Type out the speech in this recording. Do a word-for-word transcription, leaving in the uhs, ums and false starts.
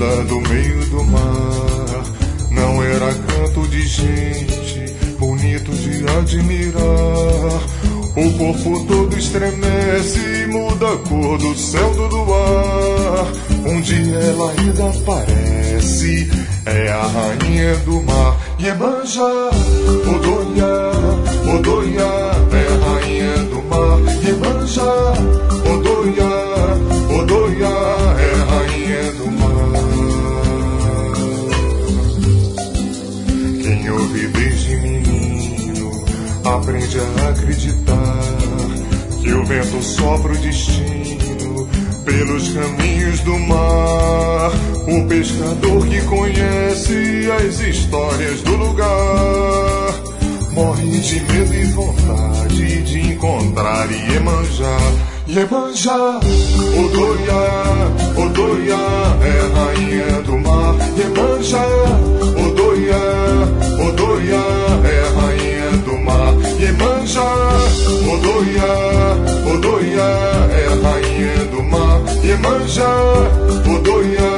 vida do meio do mar. Não era canto de gente, bonito de admirar. O corpo todo estremece e muda a cor do céu do luar. Um dia ela ainda aparece, é a rainha do mar. Iemanjá, Odoiá, Odoiá, é a rainha do mar. Iemanjá, Odoiá, Odoiá, é a rainha do mar. Quem ouve desde menino aprende a acreditar que o vento sopra o destino pelos caminhos do mar. O pescador que conhece as histórias do lugar morre de medo e vontade de encontrar Iemanjá. Iemanjá, Odoiá, Odoiá, é a rainha do mar. Iemanjá, Odoiá, Odoiá, é a rainha do mar. Iemanjá, Odoiá, Odoiá, é a rainha do mar. Iemanjá, Odoiá,